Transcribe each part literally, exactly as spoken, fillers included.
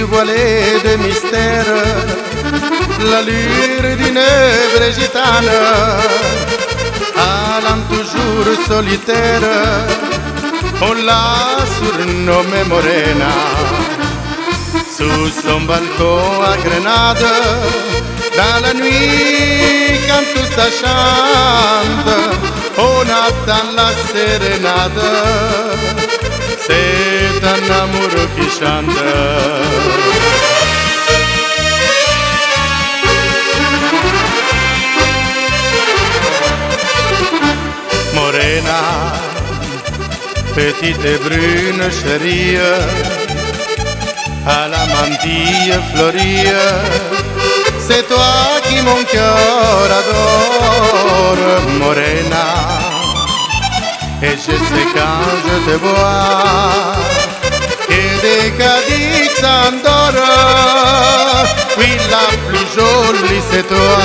voilée de mystère, l'allure d'une vraie gitane, allant toujours solitaire, on l'a surnommée Morena. Sous son balcon à Grenade, dans la nuit quand tout ça chante, on attend la sérénade. C'est un amour qui chante. Morena, petite et brune chérie, à la mantille fleurie, c'est toi qui mon cœur adore, Morena. Et je sais quand je te vois que des Cadix s'endorment, oui la plus jolie c'est toi.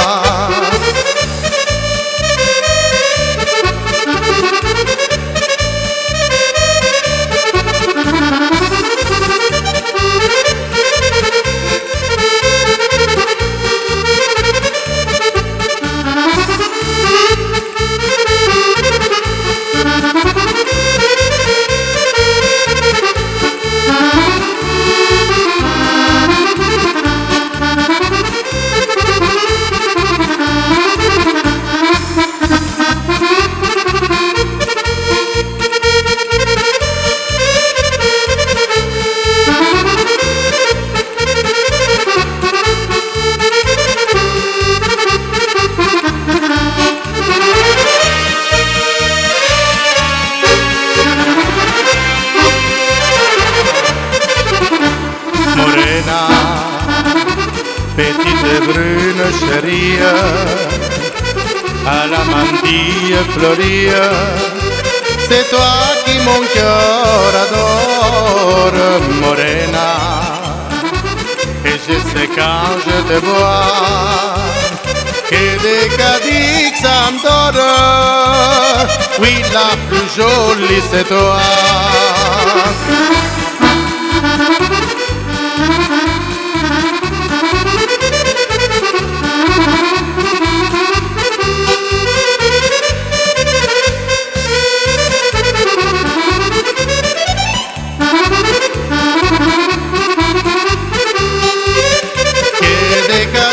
Petite brune chérie, à la mantille fleurie, c'est toi qui mon cœur adore, Morena. Et je sais quand je te vois que des Cadix s'endorment, oui la plus jolie c'est toi.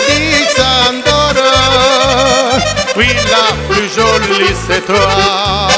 Oui, la plus jolie c'est toi.